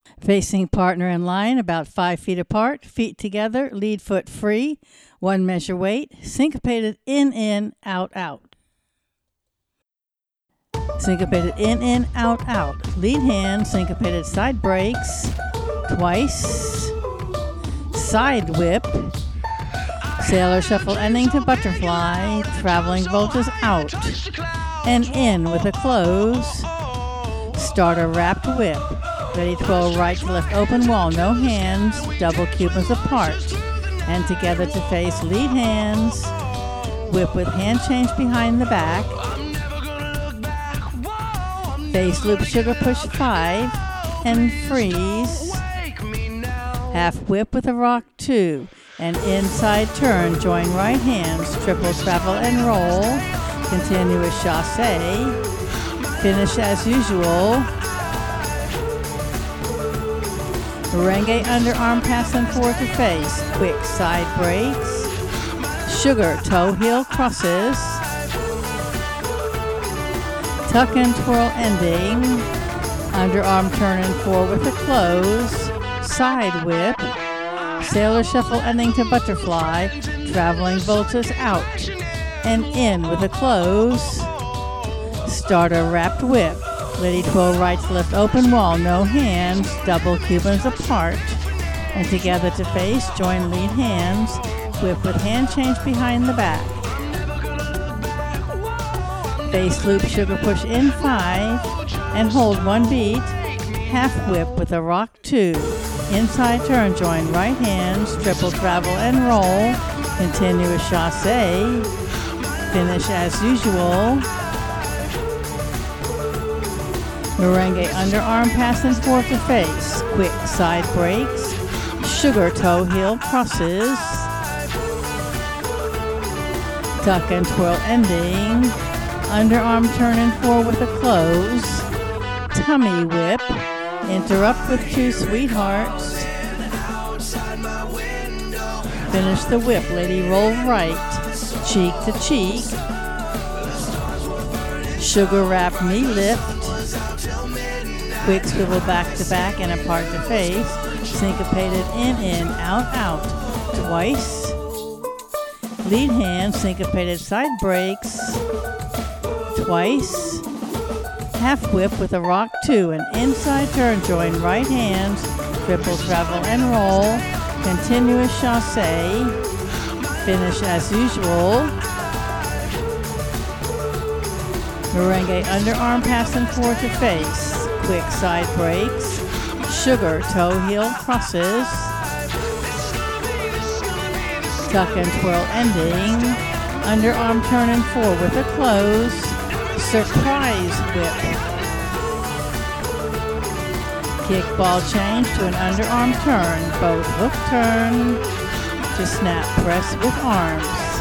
Facing partner in line about 5 feet apart, feet together, lead foot free, one measure weight, syncopated in, out, out. Syncopated in, out, out. Lead hand, syncopated side breaks, twice, side whip, sailor shuffle ending to butterfly, traveling voltas out, and in with a close, starter wrapped whip. Ready 12 right to left open wall, no hands, double cubans apart, and together to face lead hands, whip with hand change behind the back, face loop sugar push 5, and freeze, half whip with a rock 2, and inside turn, join right hands, triple travel and roll, continuous chassé, finish as usual, merengue underarm pass and forward to face, quick side breaks, sugar toe heel crosses, tuck and twirl ending, underarm turn and forward with a close, side whip, sailor shuffle ending to butterfly, traveling voltas out, and in with a close, starter wrapped whip. Lady 12 right to left open wall, no hands, double cubans apart, and together to face, join lead hands, whip with hand change behind the back. Face loop sugar push in 5, and hold 1 beat, half whip with a rock 2, inside turn, join right hands, triple travel and roll, continuous chassé, finish as usual, merengue underarm pass and forward to face, quick side breaks, sugar toe heel crosses, tuck and twirl ending, underarm turn and forward with a close, tummy whip, interrupt with 2 sweethearts, finish the whip, lady roll right, cheek to cheek, sugar wrap knee lift, quick swivel back to back and apart to face, syncopated in, out, out, twice, lead hand, syncopated side breaks, twice, half whip with a rock 2, and inside turn, join right hands, triple travel and roll, continuous chassé, finish as usual, merengue underarm pass and forward to face, quick side breaks, sugar toe heel crosses, tuck and twirl ending, underarm turn and forward with a close, surprise whip, kick ball change to an underarm turn, both hook turn to snap press with arms.